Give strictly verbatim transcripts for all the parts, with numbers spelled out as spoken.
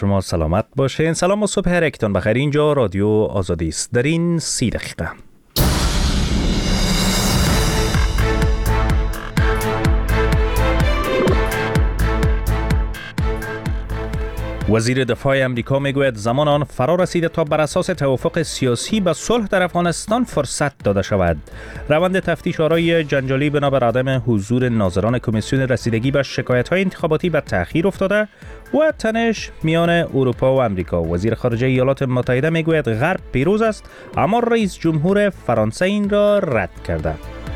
شما سلامت باشین. سلام و صبح هر یکتون بخیر. اینجا رادیو آزادی است. در این سی دقیقه وزیر دفاع امریکا میگوید زمان آن فرا رسیده تا بر اساس توافق سیاسی به صلح در افغانستان فرصت داده شود. روند تفتیش آرای جنجالی بنابر عدم حضور ناظران کمیسیون رسیدگی به شکایت‌های انتخاباتی به تأخیر افتاده و تنش میان اروپا و امریکا. وزیر خارجه ایالات متحده میگوید غرب پیروز است، اما رئیس جمهور فرانسه این را رد کرده.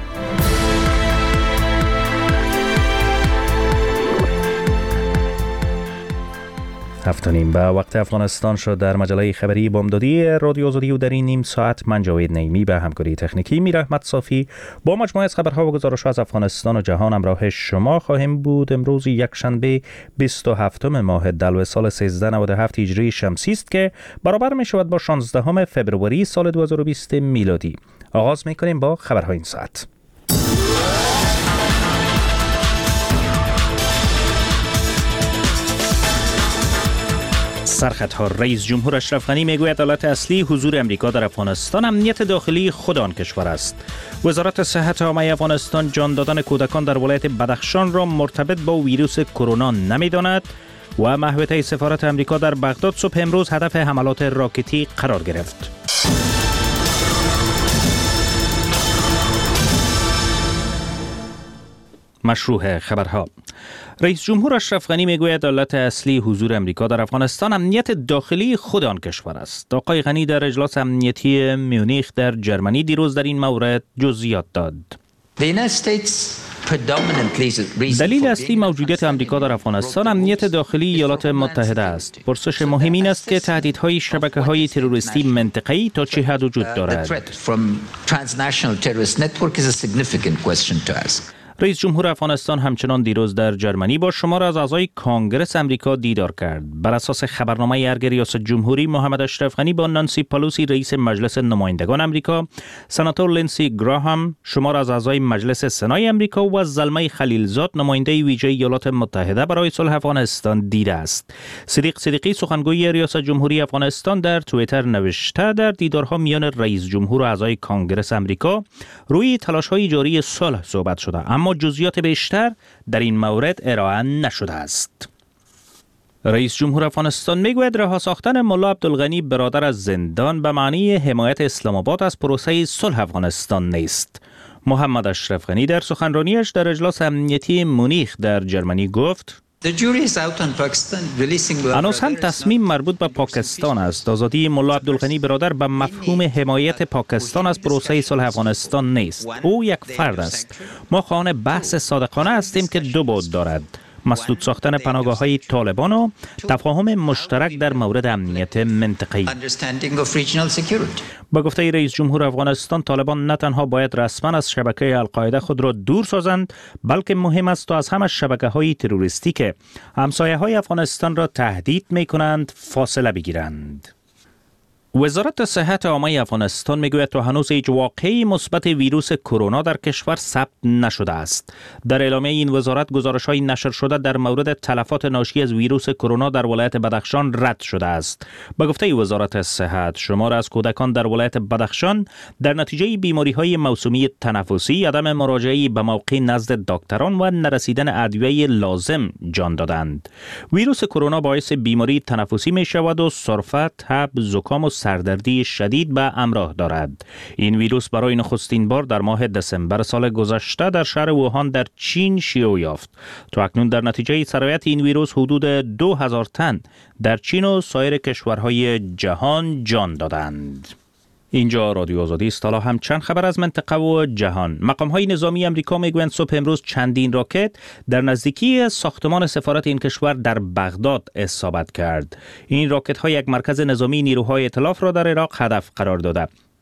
هفت و نیم به وقت افغانستان شد. در مجله خبری بامدادی رادیو آزادی و در این نیم ساعت من جاوید نعیمی به همکاری تکنیکی میر احمد صافی با مجموعه از خبرها و گزارش‌ها از افغانستان و جهان همراه شما خواهیم بود. امروز یکشنبه بیست و هفتم ماه دلو سال سیزده نود و هفت هجری شمسی است که برابر می شود با شانزدهم فوریه سال دو هزار و بیست میلادی. آغاز می کنیم با خبرهای این ساعت. سرخطها. رئیس جمهور اشرف غنی میگوید علت اصلی حضور امریکا در افغانستان امنیت داخلی خود آن کشور است. وزارت صحت عامه افغانستان جان دادن کودکان در ولایت بدخشان را مرتبط با ویروس کرونا نمیداند و محوطه سفارت امریکا در بغداد صبح امروز هدف حملات راکتی قرار گرفت. مشروع خبرها. رئیس جمهور اشرف غنی میگوید علت اصلی حضور امریکا در افغانستان امنیت داخلی خود آن کشور است. آقای غنی در اجلاس امنیتی میونیخ در جرمنی دیروز در این مورد جزئیات داد. دلیل اصلی موجودیت امریکا در افغانستان امنیت داخلی ایالات متحده است. پرسش مهم این است که تهدیدهای شبکه‌های تروریستی منطقه‌ای تا چه حد وجود دارد. رئیس جمهور افغانستان همچنان دیروز در جرمنی با شمار از اعضای کانگرس امریکا دیدار کرد. بر اساس خبرنامه ارگ ریاست جمهوری، محمد اشرف غنی با نانسی پالوسی رئیس مجلس نمایندگان امریکا، سناتور لینسی گراهام، شمار از اعضای مجلس سنای امریکا و زلمه خلیلزاد نماینده ویژه ایالات متحده برای صلح افغانستان دیده است. صدیق صدیقی سخنگوی ریاست جمهوری افغانستان در توییتر نوشته در دیدارها میان رئیس جمهور و اعضای کانگرس امریکا روی تلاش‌های جاری صلح صحبت شده، اما جزئیات بیشتر در این مورد ارائه نشده است. رئیس جمهور افغانستان میگوید رها ساختن ملا عبدالغنی برادر از زندان به معنی حمایت اسلام آباد از پروسه صلح افغانستان نیست. محمد اشرف غنی در سخنرانیش در اجلاس امنیتی مونیخ در جرمنی گفت: هنوز هم تصمیم مربوط به پاکستان است. آزادی ملا عبدالغنی برادر به مفهوم حمایت پاکستان از پروسه صلح افغانستان نیست. او یک فرد است. ما خواهان بحث صادقانه هستیم که دو بعد دارد: مسدود ساختن پناهگاه‌های طالبان و تفاهم مشترک در مورد امنیت منطقه‌ای. با گفته رئیس جمهور افغانستان، طالبان نه تنها باید رسما از شبکه القاعده خود را دور سازند، بلکه مهم است تا از همه شبکه‌های تروریستی که همسایه‌های افغانستان را تهدید می‌کنند فاصله بگیرند. وزارت صحت عامه افغانستان میگوید تا هنوز هیچ واقعه مثبت ویروس کرونا در کشور ثبت نشده است. در اعلامیه این وزارت گزارش‌های نشر شده در مورد تلفات ناشی از ویروس کرونا در ولایت بدخشان رد شده است. به گفته وزارت صحت، شمار از کودکان در ولایت بدخشان در نتیجه بیماری‌های موسومی تنفسی، عدم مراجعه به موقع نزد دکتران و نرسیدن ادویه لازم جان دادند. ویروس کرونا باعث بیماری تنفسی می‌شود و سرفه، تب، زکام و سردردی شدید به همراه دارد. این ویروس برای نخستین بار در ماه دسامبر سال گذشته در شهر ووهان در چین شیوع یافت. تا اکنون در نتیجه سرایت این ویروس حدود دو هزار تن در چین و سایر کشورهای جهان جان دادند. اینجا رادیو آزادی است. حالا هم چند خبر از منطقه و جهان. مقام‌های نظامی آمریکا میگویند صبح امروز چندین راکت در نزدیکی ساختمان سفارت این کشور در بغداد اصابت کرد. این راکت‌ها یک مرکز نظامی نیروهای ائتلاف را در عراق هدف قرار داده.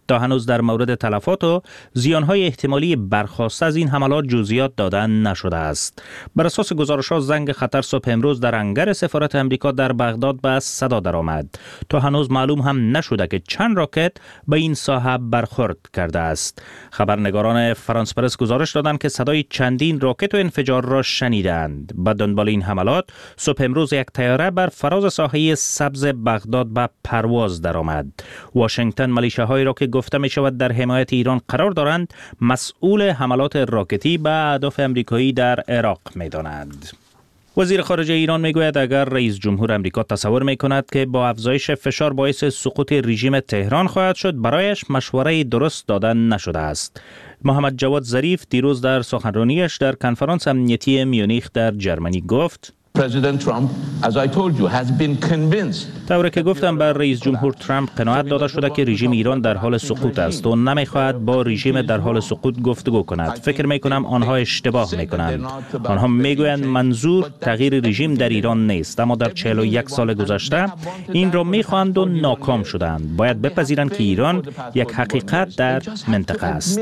تا هنوز در مورد تلفات و زیانهای احتمالی برخاسته از این حملات جزئیات دادن نشده است. بر اساس گزارش‌ها زنگ خطر صبح امروز در انگر سفارت امریکا در بغداد به صدا درآمد. تا هنوز معلوم هم نشده که چند راکت به این ساحه برخورد کرده است. خبرنگاران فرانس پرس گزارش دادند که صدای چندین راکت و انفجار را شنیدند. به دنبال این حملات صبح امروز یک طیاره بر فراز ساحه سبز بغداد به پرواز درآمد. واشنگتن ملیشه‌هایی را که گفته می شود در حمایت ایران قرار دارند مسئول حملات راکتی به اهداف امریکایی در عراق می داند. وزیر خارجه ایران می گوید اگر رئیس جمهور امریکا تصور می کند که با افزایش فشار باعث سقوط رژیم تهران خواهد شد، برایش مشوره درست دادن نشده است. محمد جواد ظریف دیروز در سخنرانیش در کنفرانس امنیتی میونیخ در جرمنی گفت President Trump, as I told you, has been convinced. طوری که گفتم بر رئیس جمهور ترامپ قناعت داده شده که رژیم ایران در حال سقوط است و نمیخواهد با رژیم در حال سقوط گفتگو کند. فکر میکنم آنها اشتباه میکنند. آنها میگویند منظور تغییر رژیم در ایران نیست، اما در چهل و یک سال گذشته این را میخواهند و ناکام شدند. باید بپذیرند که ایران یک حقیقت در منطقه است.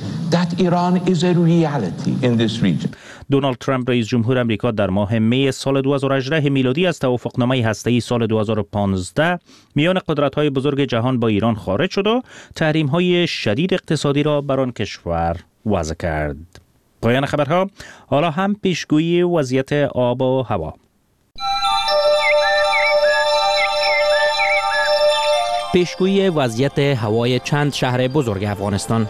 دونالد ترامپ رئیس جمهور امریکا در ماه می سال دو هزار و هجده میلادی از توافقنامه هسته‌ای سال دو هزار و پانزده میان قدرت‌های بزرگ جهان با ایران خارج شد و تحریم‌های شدید اقتصادی را بر آن کشور وضع کرد. پایان خبرها. حالا هم پیشگویی وضعیت آب و هوا. پیشگویی وضعیت هوای چند شهر بزرگ افغانستان.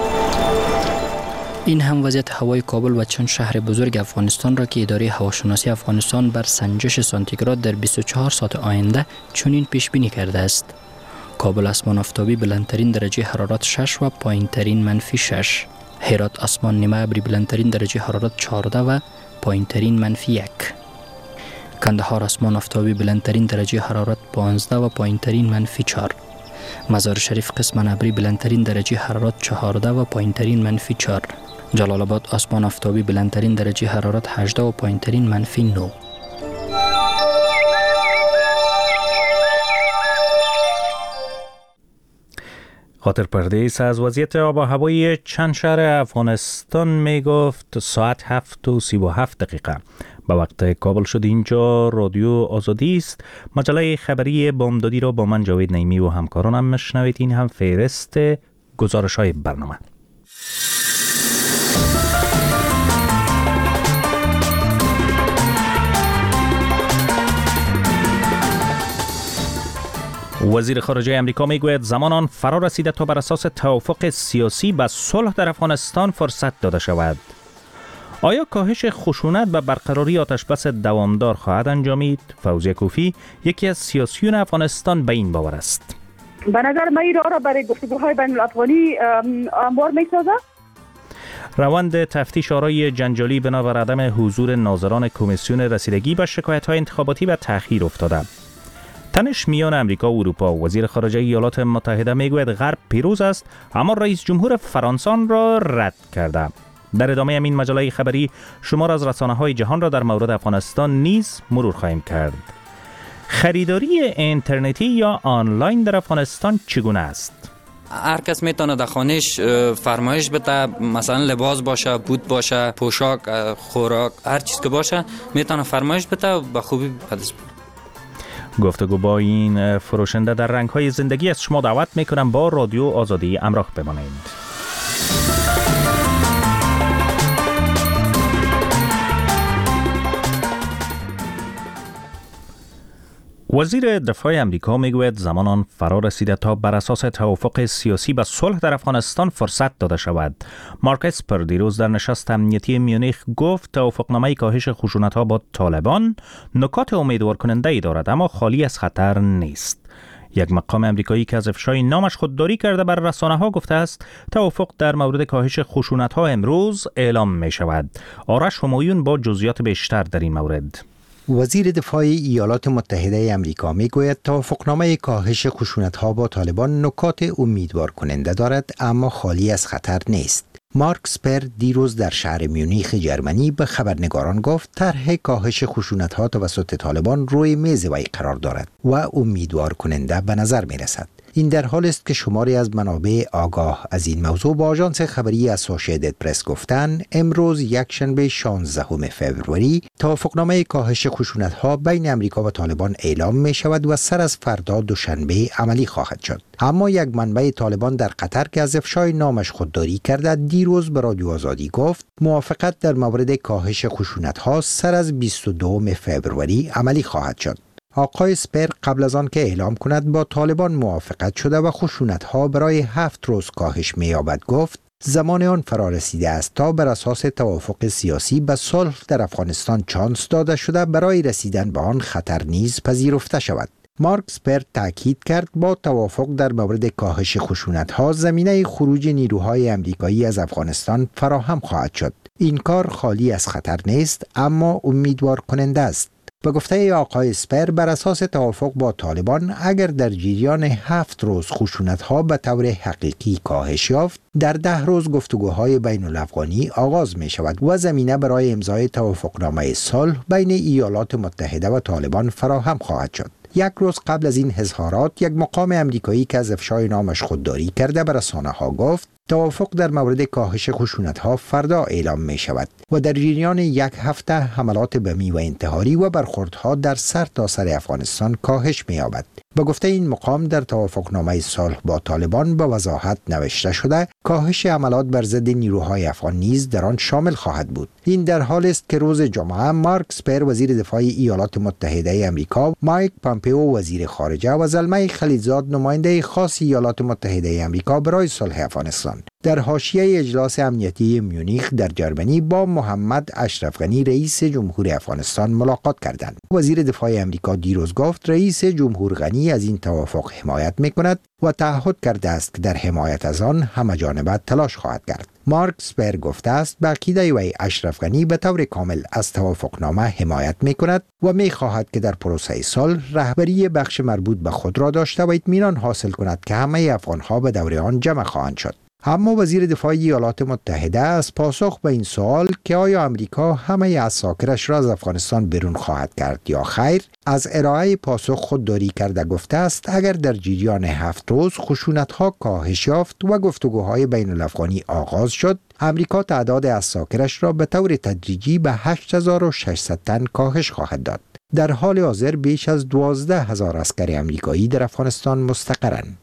این هم وضعیت هوای کابل و چند شهر بزرگ افغانستان را که اداره هواشناسی افغانستان بر سنجش سانتیگراد در بیست و چهار ساعت آینده چنین پیش بینی کرده است. کابل آسمان آفتابی بلندترین درجه حرارت شش و پایینترین منفی شش. هرات آسمان نیمه ابری بلندترین درجه حرارت چهارده و پایینترین منفی یک. کندهار آسمان آفتابی بلندترین درجه حرارت پانزده و پایینترین منفی چهار. مزار شریف قسم ابری بلندترین درجه حرارت چهارده و پایینترین منفی چهار. جلال آباد آسمان آفتابی بلندترین درجه حرارت هجده و پایینترین منفی نه. خاطر پردیس از وضعیت آب و هوای چند شهر افغانستان می گفت ساعت هفت و سی و هفت دقیقه. به وقت کابل شد. اینجا رادیو آزادی است. مجله خبری بامدادی را با من جاوید نعیمی و همکارانم مشنوید. این هم فهرست گزارش های برنامه. وزیر خارجه امریکا میگوید زمان آن فرا رسیده تا بر اساس توافق سیاسی به صلح در افغانستان فرصت داده شود. آیا کاهش خشونت و برقراری آتشبس دوامدار خواهد انجامید؟ فوزیه کوفی یکی از سیاسیون افغانستان به این باور است. به نظر من این را برای گفتگوهای بین الافغانی هموار می‌سازد. روند تفتیش آرای جنجالی بنابر عدم حضور ناظران کمیسیون رسیدگی به شکایت‌های انتخاباتی به تأخیر افتاده. تنش میان امریکا و اروپا. وزیر خارجه ایالات متحده میگوید غرب پیروز است، اما رئیس جمهور فرانسه را رد کرده. در ادامه این مجله خبری شمار از رسانه‌های جهان را در مورد افغانستان نیز مرور خواهیم کرد. خریداری اینترنتی یا آنلاین در افغانستان چگونه است؟ هر کس میتونه در خانهش فرمایش بده، مثلا لباس باشه، بوت باشه، پوشاک، خوراک، هر چیز که باشه میتونه فرمایش بده و به خوبی بدست بده. گفتگو با این فروشنده در رنگ‌های زندگی از شما دعوت میکنم با رادیو آزادی همراه بمانید. وزیر دفاع امریکا میگوید زمان آن فرا رسیده تا بر اساس توافق سیاسی به صلح در افغانستان فرصت داده شود. مارک اسپر دیروز در نشست امنیتی میونیخ گفت توافقنامه کاهش خشونت‌ها با طالبان نکات امیدوار کننده ای دارد، اما خالی از خطر نیست. یک مقام امریکایی که از افشای نامش خودداری کرده بر رسانه‌ها گفته است توافق در مورد کاهش خشونت‌ها امروز اعلام می شود. آرش همایون با جزئیات بیشتر در این مورد. وزیر دفاع ایالات متحده آمریکا میگوید توافقنامه کاهش خشونت‌ها با طالبان نکات امیدوار کننده دارد، اما خالی از خطر نیست. مارک اسپر دیروز در شهر میونیخ جرمنی به خبرنگاران گفت طرح کاهش خشونت‌ها توسط طالبان روی میز وی قرار دارد و امیدوار کننده به نظر می رسد. این در حال است که شماری از منابع آگاه از این موضوع با آژانس خبری اسوسییتد پرس گفتند امروز یکشنبه شانزدهم فوریه توافقنامه کاهش خشونت‌ها بین امریکا و طالبان اعلام می شود و سر از فردا دوشنبه عملی خواهد شد. اما یک منبع طالبان در قطر که از افشای نامش خودداری کرده دیروز به رادیو آزادی گفت موافقت در مورد کاهش خشونت‌ها سر از بیست و دوم فوریه عملی خواهد شد. آقای اسپر قبل از آن که اعلام کند با طالبان موافقت شده و خشونت‌ها برای هفت روز کاهش می‌یابد گفت زمان آن فرا رسیده است تا بر اساس توافق سیاسی به صلح در افغانستان چانس داده شده برای رسیدن به آن خطر نیز پذیرفته شود. مارک اسپر تاکید کرد با توافق در مورد کاهش خشونت‌ها زمینه خروج نیروهای امریکایی از افغانستان فراهم خواهد شد. این کار خالی از خطر نیست اما امیدوار کننده است. به گفته آقای اسپر بر اساس توافق با طالبان اگر در جریان هفت روز خشونت‌ها به طور حقیقی کاهش یافت در ده روز گفتگوهای بین الافغانی آغاز می شود و زمینه برای امضای توافقنامه صلح بین ایالات متحده و طالبان فراهم خواهد شد. یک روز قبل از این اظهارات یک مقام امریکایی که از افشای نامش خودداری کرده به رسانه‌ها گفت توافق در مورد کاهش خشونت‌ها فردا اعلام می شود و در جریان یک هفته حملات بمی و انتحاری و برخوردها در سر تا سر افغانستان کاهش می یابد. به گفته این مقام در توافقنامه صلح با طالبان به وضاحت نوشته شده کاهش حملات بر ضد نیروهای افغان نیز در آن شامل خواهد بود. این در حال است که روز جمعه مارک اسپر وزیر دفاع ایالات متحده آمریکا، مایک پامپئو وزیر خارجه و زلمه خلیلزاد نماینده خاص ایالات متحده آمریکا برای صلح افغانستان در حاشیه اجلاس امنیتی میونیخ در جرمنی با محمد اشرف غنی رئیس جمهور افغانستان ملاقات کردند. وزیر دفاع آمریکا دیروز گفت رئیس جمهور غنی از این توافق حمایت می‌کند و تعهد کرده است که در حمایت از آن همه‌جانبه تلاش خواهد کرد. مارک اسپر گفته است به عقیده وی اشرف غنی به طور کامل از توافقنامه حمایت می‌کند و می‌خواهد که در پروسه صلح رهبری بخش مربوط به خود را داشته و اطمینان حاصل کند که همه افغان‌ها به دور آن جمع خواهند شد. اما وزیر دفاع ایالات متحده از پاسخ به این سوال که آیا امریکا همه عساکرش را از افغانستان بیرون خواهد کرد یا خیر از ارائه پاسخ خودداری کرده گفته است اگر در جریان هفت روز خشونت‌ها کاهش یافت و گفتگوهای بین الافغانی آغاز شد امریکا تعداد عساکرش را به طور تدریجی به هشت هزار و ششصد تن کاهش خواهد داد. در حال حاضر بیش از دوازده هزار عسکر امریکایی در افغانستان مستقرند.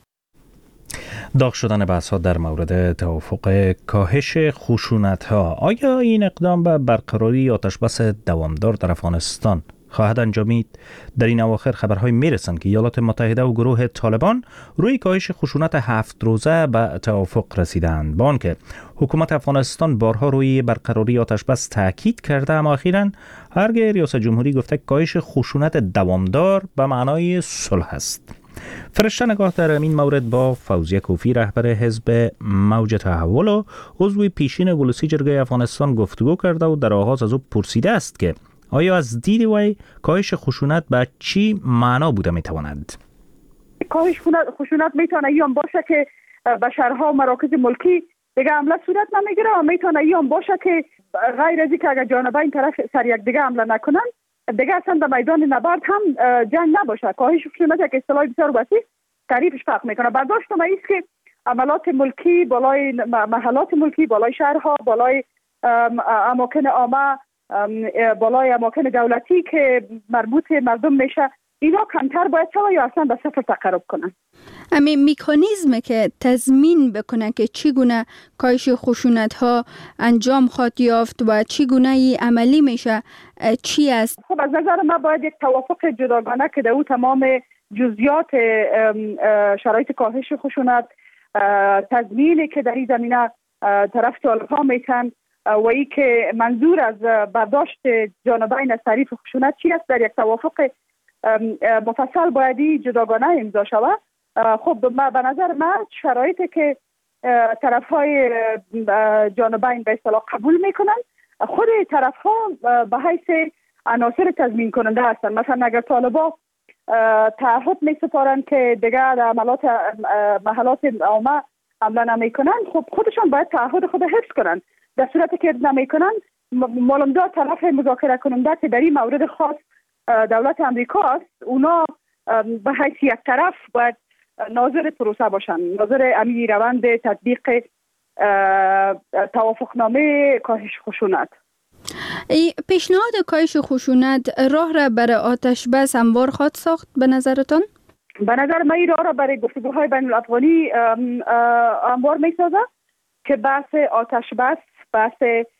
داغ شدن بحث‌ها در مورد توافق کاهش خشونت‌ها. آیا این اقدام به برقراری آتشبس دوامدار در افغانستان خواهد انجامید؟ در این اواخر خبرهای میرسند که ایالات متحده و گروه طالبان روی کاهش خشونت هفت روزه به توافق رسیدند. با آنکه حکومت افغانستان بارها روی برقراری آتشبس تاکید کرده اما اخیراً هرگاه ریاست جمهوری گفته کاهش خشونت دوامدار به معنای صلح است. فرشته نگاه در این مورد با فوزیه کوفی رهبر حزب موج تحول و عضو پیشین ولسی جرگه افغانستان گفتگو کرده و در آغاز از او پرسیده است که آیا از دید وی کاهش خشونت به چی معنا بوده میتواند؟ کاهش خشونت میتونه ایام باشه که به شهرها و مراکز ملکی دیگه حمله صورت نمیگیره و میتونه ایام باشه که غیر از اینکه اگر جانبین طرف سر یک دیگه حمله نکنن دیگه اصلا در میدان نبرد هم جنگ نباشه. کاهش خشونت یک اصطلاح بسیار وسیع تعریفش فرق میکنه. برداشت ما است که عملات ملکی بالای محلات ملکی بالای شهرها بالای اماکن عامه بالای اماکن دولتی که مربوط مردم میشه اینا کمتر باید شود یا اصلا به صفر تقرب کنن. امی میکانیزم که تضمین بکنه که چگونه کاهش خشونت ها انجام خواهد یافت و چگونه ای عملی میشه چی است؟ خب از نظر من باید یک توافق جداگانه که در او تمام جزئیات شرایط کاهش خشونت تضمینی که در این زمینه طرف طالب‌ها میتن و ای که منظور از برداشت جانبین از تعریف خشونت چی است در یک توافق مفصل بایدی جداگانه امضا شود. خب به نظر من شرایطی که طرف‌های جانبین به اصطلاح قبول میکنن خود طرف‌ها به حیث عناصر تضمین کننده هستند. مثلا اگر طالبا تعهد میسپارن که دیگر عملات محلات عامه حمله نمیکنن خب خودشان باید تعهد خود حفظ کنن. در صورتی که نمیکنن معلومات طرف مذاکره کننده که در این مورد خاص دولت امریکا است اونا به حیث یک طرف باید ناظر پروسه باشن، ناظر امی روند تطبیق توافقنامه کاهش خشونت. پیشنهاد کاهش خشونت راه را برای آتش بس هموار خواهد ساخت به نظرتان؟ به نظر من این راه را برای گفتگوهای بین الافغانی هموار می سازه که بحث آتش بس، بحث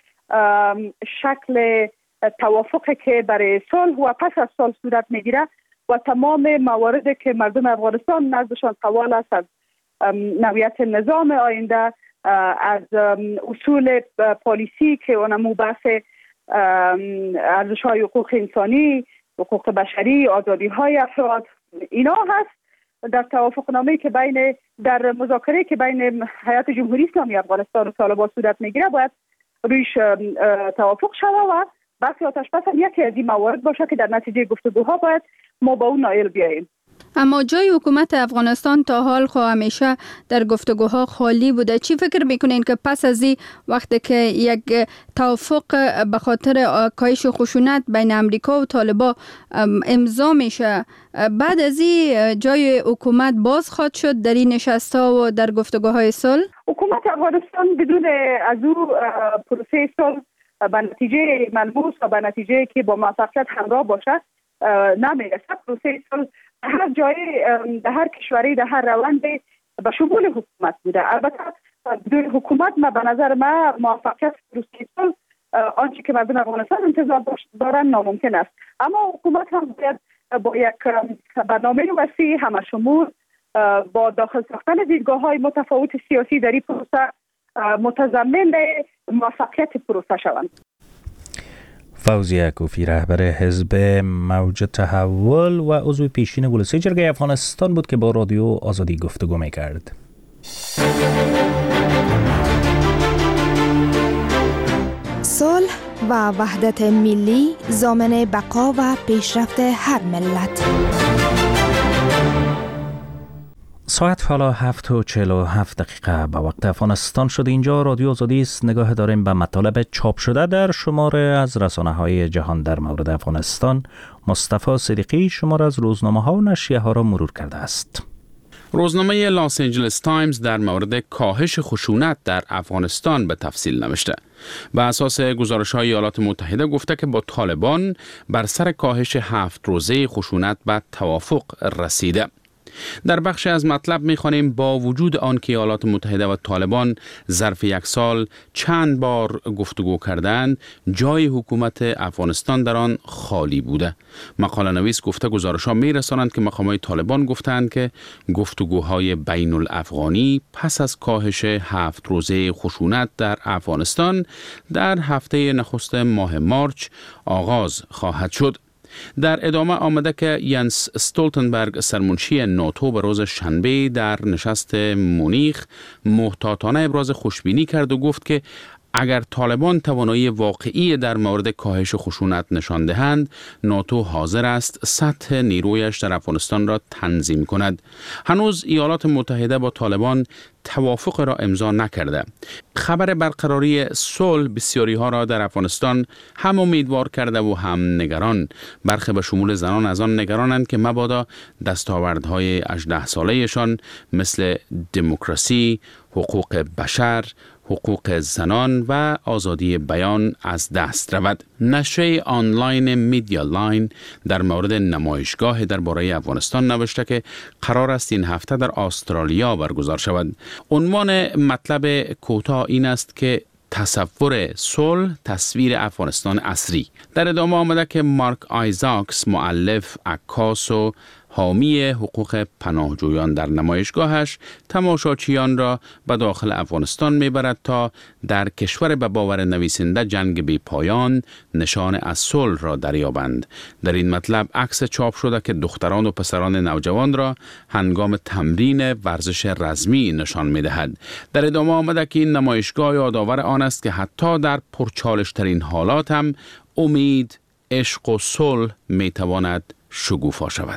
شکل توافقی که برای صلح و پس از صلح صورت میگیره و تمام مواردی که مردم افغانستان نزدشان سوال است، از نوعیت نظام آینده، از اصول پالیسی که اونمو بحث ارزش‌های حقوق انسانی، حقوق بشری، آزادی‌های افراد، اینا هست در توافقنامه که بین در مذاکره که بین هیئت جمهوری اسلامی افغانستان و طالبان صورت میگیره باید رویش توافق شود و بحث آتش بس یکی از این موارد باشه که در نتیجه گفتگوها باید ما با اون نائل بیاییم. اما جای حکومت افغانستان تا حال خو همیشه در گفتگوها خالی بوده. چی فکر میکنین که پس از این وقتی که یک توافق به خاطر کاهش خشونت بین امریکا و طالبان امضا میشه، بعد از این جای حکومت باز خواهد شد در این نشست‌ها و در گفتگوهای صلح؟ حکومت افغانستان بدون از او پروسه صلح به نتیجه ملموس و به نتیجه که با موفقیت همراه باشه نمیرسه. پروسه صلح هر جای در هر کشوری در هر روند به شمول حکومت بوده. البته بدون حکومت ما به نظر ما موفقیت پروسه صلح آنچه که مردم افغانستان انتظار دارن ناممکن است. اما حکومت هم باید با یک برنامه وسیع همه شمول با داخل ساختن دیدگاه‌های متفاوت سیاسی در این پروسه متضمن موفقیت پروسه شوند. فوزیه کوفی رهبر حزب موج تحول و عضو پیشین ولسی جرگه افغانستان بود که با رادیو آزادی گفتگو می‌کرد. صلح و وحدت ملی ضامن بقا و پیشرفت هر ملت. ساعت حالا هفت و چهل و هفت دقیقه به وقت افغانستان شده. اینجا رادیو آزادی است. نگاه داریم به مطالب چاپ شده در شماره از رسانه‌های جهان در مورد افغانستان. مصطفی صدیقی شماره از روزنامه‌ها و نشریه‌ها را مرور کرده است. روزنامه لاس آنجلس تایمز در مورد کاهش خشونت در افغانستان به تفصیل نوشته. به اساس گزارش‌های ایالات متحده گفته که با طالبان بر سر کاهش هفت روزه خشونت به توافق رسیده. در بخش از مطلب می‌خوانیم با وجود آن که ایالات متحده و طالبان ظرف یک سال چند بار گفتگو کردند، جای حکومت افغانستان در آن خالی بوده. مقاله نویس گفته گزارش‌ها می‌رسانند که مقامات طالبان گفتند که گفتگوهای بین الافغانی پس از کاهش هفت روزه خشونت در افغانستان در هفته نخست ماه مارچ آغاز خواهد شد. در ادامه آمده که ینس استولتنبرگ سرمنشی ناتو به روز شنبه در نشست مونیخ محتاطانه ابراز خوشبینی کرد و گفت که اگر طالبان توانایی واقعی در مورد کاهش خشونت نشان دهند، ناتو حاضر است سطح نیرویش در افغانستان را تنظیم کند. هنوز ایالات متحده با طالبان توافق را امضا نکرده. خبر برقراری صلح بسیاری ها را در افغانستان هم امیدوار کرده و هم نگران. برخی به شمول زنان از آن نگرانند که مبادا دستاوردهای هجده ساله‌شان مثل دموکراسی، حقوق بشر، حقوق زنان و آزادی بیان از دست رود. نشریه آنلاین میدیا لاین در مورد نمایشگاه درباره افغانستان نوشته که قرار است این هفته در استرالیا برگزار شود. عنوان مطلب کوتاه این است که تصور صلح تصویر افغانستان عصری. در ادامه آمده که مارک آیزاکس، مؤلف، عکاس و حامی حقوق پناهجویان در نمایشگاهش تماشاچیان را به داخل افغانستان میبرد تا در کشور به باور نویسنده جنگ بی پایان نشان از صلح را دریابند. در این مطلب عکس چاپ شده که دختران و پسران نوجوان را هنگام تمرین ورزش رزمی نشان میدهد. در ادامه آمده که این نمایشگاه یادآور آن است که حتی در پرچالش ترین حالات هم امید، عشق و صلح میتواند شکوفا شود.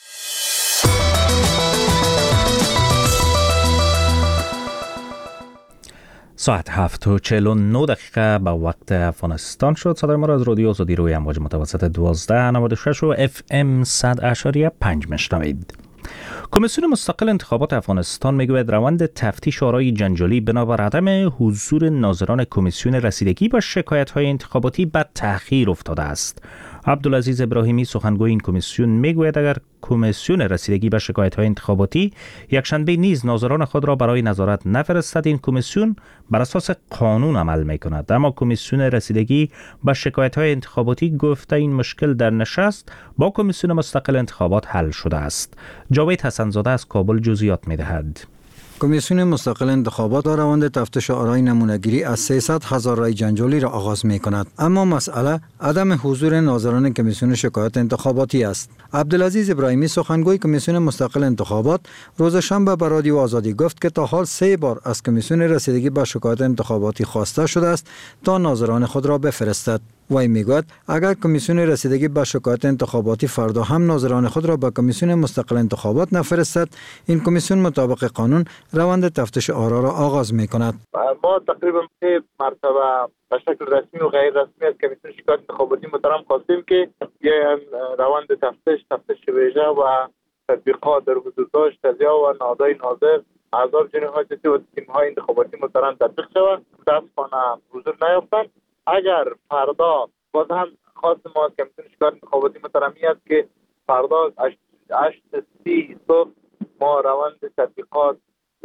ساعت هفت و چهل و نه دقیقه به وقت افغانستان شد. صدای ما را از رادیو آزادی روی امواج متوسط دوازده نود و شش و اف ام صد اشاریه پنج میشنوید. کمیسیون مستقل انتخابات افغانستان میگوید روند تفتیش آرای جنجالی بنابر عدم حضور ناظران کمیسیون رسیدگی با شکایت‌های انتخاباتی به تأخیر افتاده است. عبدالعزیز ابراهیمی سخنگوی این کمیسیون میگوید اگر کمیسیون رسیدگی به شکایت‌های انتخاباتی یکشنبه نیز ناظران خود را برای نظارت نفرستد، این کمیسیون بر اساس قانون عمل می‌کند. اما کمیسیون رسیدگی به شکایت‌های انتخاباتی گفته این مشکل در نشست با کمیسیون مستقل انتخابات حل شده است. جاوید حسن‌زاده از کابل جزئیات می‌دهد. کمیسیون مستقل انتخابات روند تفتیش آرای نمونه‌گیری از سیصد هزار رای جنجالی را آغاز می کند، اما مسئله عدم حضور ناظران کمیسیون شکایت انتخاباتی است. عبدالعزیز ابراهیمی سخنگوی کمیسیون مستقل انتخابات روز شنبه به رادیو آزادی گفت که تا حال سه بار از کمیسیون رسیدگی به شکایت انتخاباتی خواسته شده است تا ناظران خود را بفرستد. وی میگوید اگر کمیسیون رسیدگی به شکایت انتخاباتی فردا هم ناظران خود را به کمیسیون مستقل انتخابات نفرستد، این کمیسیون مطابق قانون روند تفتیش آرا را آغاز می کند. ما تقریبا سه مرتبه به شکل رسمی و غیر رسمی از کمیسیون شکایت انتخاباتی محترم خواستیم که یه روند تفتیش تفتیش ویژه و تطبیقات در حدود داشت تزیه و نهادهای ناظر اعضای جناح سیاسی و تیم‌های انتخاباتی محترم تطبیق شود. متاسفانه حضور نیافتند. اگر فردا باز هم خواست ما از کمیسیون شکایت انتخاباتی محترمی است که فردا هشت سی صبح ما روند تطبیقات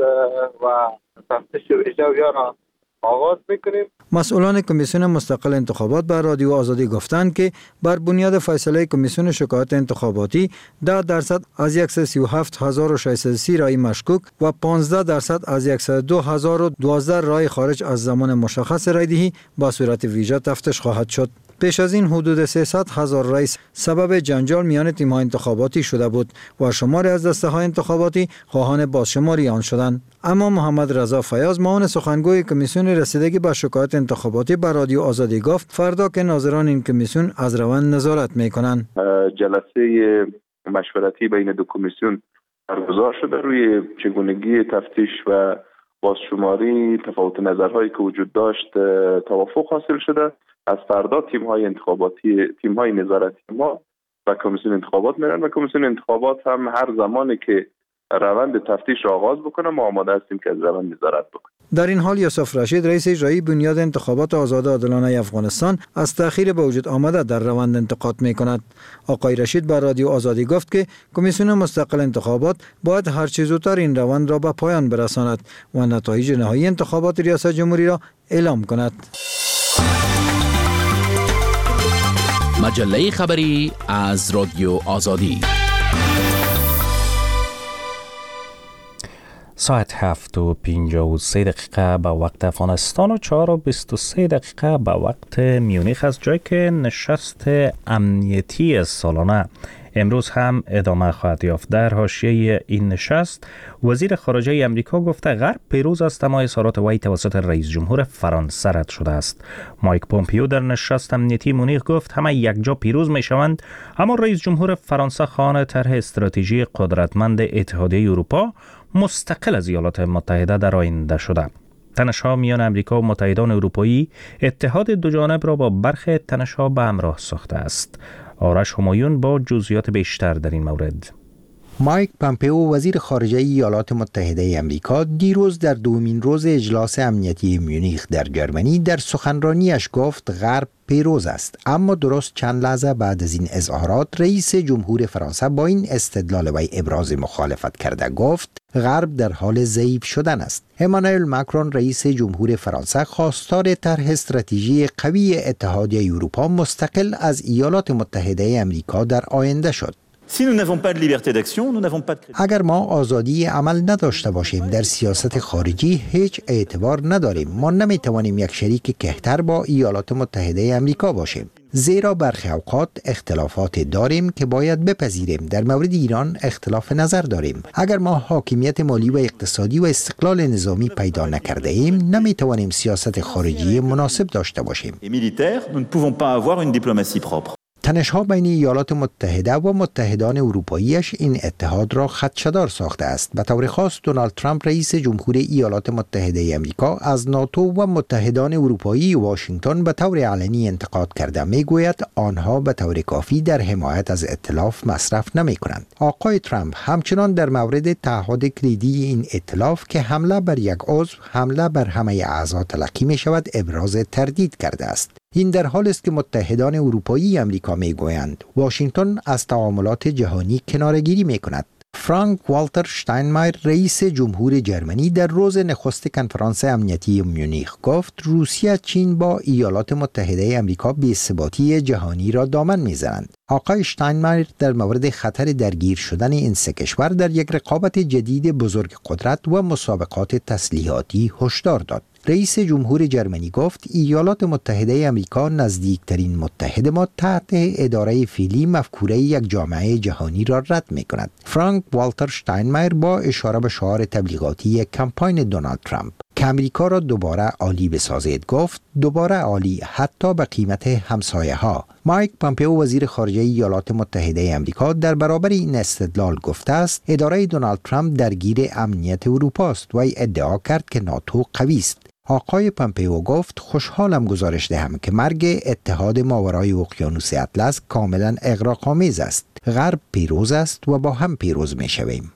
و تفتیش ویژه را آغاز میکنیم. مسئولان کمیسیون مستقل انتخابات به رادیو آزادی گفتند که بر بنیاد فیصله کمیسیون شکایت انتخاباتی ده درصد از صد و سی و هفت هزار و ششصد و سی رای مشکوک و پانزده درصد از صد و دو هزار و دوازده رای خارج از زمان مشخص رایدهی با صورت ویژه تفتیش خواهد شد. پیش از این حدود سیصد هزار رای سبب جنجال میان تیم‌های انتخاباتی شده بود و شماری از دسته‌های انتخاباتی خواهان بازشماری آن شدند. اما محمد رضا فیاض معاون سخنگوی کمیسیون رسیدگی به شکایت انتخاباتی به رادیو آزادی گفت فردا که ناظران این کمیسیون از روند نظارت می‌کنند. جلسه مشورتی بین دو کمیسیون برگزار شده روی چگونگی تفتیش و بازشماری تفاوت نظرهایی که وجود داشت توافق حاصل شده. از فردا تیم‌های انتخاباتی تیم‌های نظارتی ما و کمیسیون انتخابات میرن و کمیسیون انتخابات هم هر زمانی که روند تفتیش را آغاز بکنه ما آماده هستیم که از روند نظارت بکنیم. در این حال یوسف رشید رئیس اجرایی بنیاد انتخابات آزاد و عادلانه افغانستان از تأخیر به وجود آمده در روند انتقاد می‌کند. آقای رشید بر رادیو آزادی گفت که کمیسیون مستقل انتخابات باید هر چه زودتر این روند را به پایان برساند و نتایج نهایی انتخابات ریاست جمهوری را اعلام کند. مجله خبری از رادیو آزادی. ساعت هفت و پنجاه و سه دقیقه به وقت افغانستان و چهار و بیست و سه دقیقه به وقت میونیخ است، جایی که نشست امنیتی سالانه امروز هم ادامه خواهد یافت. در حاشیه این نشست وزیر خارجه امریکا گفته غرب پیروز است، اما اظهارات وی توسط رئیس جمهور فرانسه رد شده است. مایک پومپیو در نشست امنیتی مونیخ گفت همه یکجا پیروز می شوند، اما رئیس جمهور فرانسه خواهان طرح استراتژی قدرتمند اتحادیه اروپا مستقل از ایالات متحده در آینده شده. تنش‌ها میان امریکا و متحدان اروپایی اتحاد دو جانب را با برخی تنش‌ها به همراه ساخته است. آرش همایون با جزئیات بیشتر در این مورد. مایک پومپیو وزیر خارجه ایالات متحده امریکا دیروز در دومین روز اجلاس امنیتی میونیخ در جرمنی در سخنرانیش گفت غرب پیروز است، اما درست چند لحظه بعد از این اظهارات رئیس جمهور فرانسه با این استدلال وی ابراز مخالفت کرده گفت غرب در حال ضعیف شدن است. امانوئل ماکرون رئیس جمهور فرانسه خواستار طرح استراتژی قوی اتحادیه اروپا مستقل از ایالات متحده امریکا در آینده شد. اگر ما آزادی عمل نداشته باشیم در سیاست خارجی هیچ اعتبار نداریم. ما نمیتوانیم یک شریک کهتر با ایالات متحده امریکا باشیم، زیرا برخی اوقات اختلافات داریم که باید بپذیریم. در مورد ایران اختلاف نظر داریم. اگر ما حاکمیت مالی و اقتصادی و استقلال نظامی پیدا نکرده ایم نمیتوانیم سیاست خارجی مناسب داشته باشیم. تنش‌ها بین ایالات متحده و متحدان اروپاییش این اتحاد را خدشه‌دار ساخته است. به طور خاص دونالد ترامپ رئیس جمهور ایالات متحده آمریکا از ناتو و متحدان اروپایی واشنگتن به طور علنی انتقاد کرده، میگوید آنها به طور کافی در حمایت از ائتلاف مصرف نمی‌کنند. آقای ترامپ همچنان در مورد تعهد کلیدی این ائتلاف که حمله بر یک عضو حمله بر همه اعضا تلقی می‌شود ابراز تردید کرده است. این در حالی است که متحدان اروپایی آمریکا میگویند واشنگتن از تعاملات جهانی کناره‌گیری میکند. فرانک والتر شتاینمایر رئیس جمهور جرمنی در روز نخست کنفرانس امنیتی میونیخ گفت روسیه چین با ایالات متحده آمریکا بی‌ثباتی جهانی را دامن میزنند. آقای شتاینمایر در مورد خطر درگیر شدن این سه کشور در یک رقابت جدید بزرگ قدرت و مسابقات تسلیحاتی هشدار داد. رئیس جمهور جرمنی گفت ایالات متحده آمریکا نزدیکترین متحد ما تحت اداره فعلی مفکوره یک جامعه جهانی را رد می کند. فرانک والتر شتاینمایر با اشاره به شعار تبلیغاتی کمپاین دونالد ترامپ که آمریکا را دوباره عالی بسازید گفت دوباره عالی حتی به قیمت همسایه ها. مایک پامپئو وزیر خارجه ایالات متحده آمریکا در برابر این استدلال گفته است اداره دونالد ترامپ درگیر امنیت اروپا است و ادعا کرد که ناتو قوی است. آقای پامپئو گفت خوشحالم گزارش دهم که مرگ اتحاد ماورای اقیانوس اطلس کاملا اغراق‌آمیز است. غرب پیروز است و با هم پیروز می‌شویم.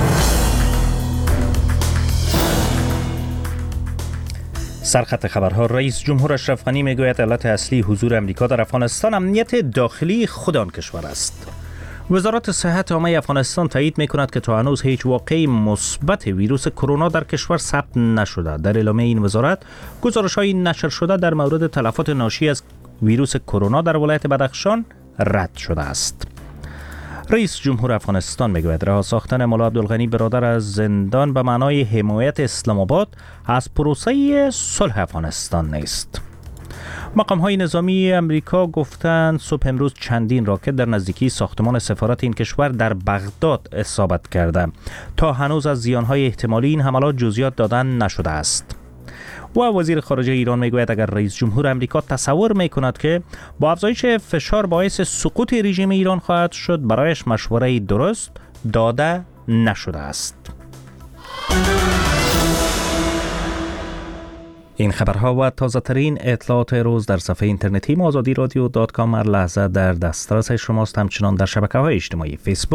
سرخط خبرها. رئیس جمهور اشرف غنی میگوید علت اصلی حضور امریکا در افغانستان امنیت داخلی خود آن کشور است. وزارت صحت عامه افغانستان تایید می‌کند که تا هنوز هیچ واقعه مثبت ویروس کرونا در کشور ثبت نشده. در اعلامیه این وزارت گزارش‌های نشر شده در مورد تلفات ناشی از ویروس کرونا در ولایت بدخشان رد شده است. رئیس جمهور افغانستان میگوید رها ساختن مولا عبدالغنی برادر از زندان به معنای حمایت اسلام آباد از پروسه صلح افغانستان نیست. مقام های نظامی امریکا گفتند صبح امروز چندین راکت در نزدیکی ساختمان سفارت این کشور در بغداد اصابت کرده. تا هنوز از زیانهای احتمالی این حملات جزئیات دادن نشده است. و وزیر خارجه ایران میگوید اگر رئیس جمهور امریکا تصور میکند که با افزایش فشار باعث سقوط رژیم ایران خواهد شد برایش مشوره درست داده نشده است. این خبرها و تازه ترین اطلاعات روز در صفحه اینترنتی آزادی رادیو دات کام هر لحظه در دسترس شماست. همچنان در شبکه‌های اجتماعی فیسبوک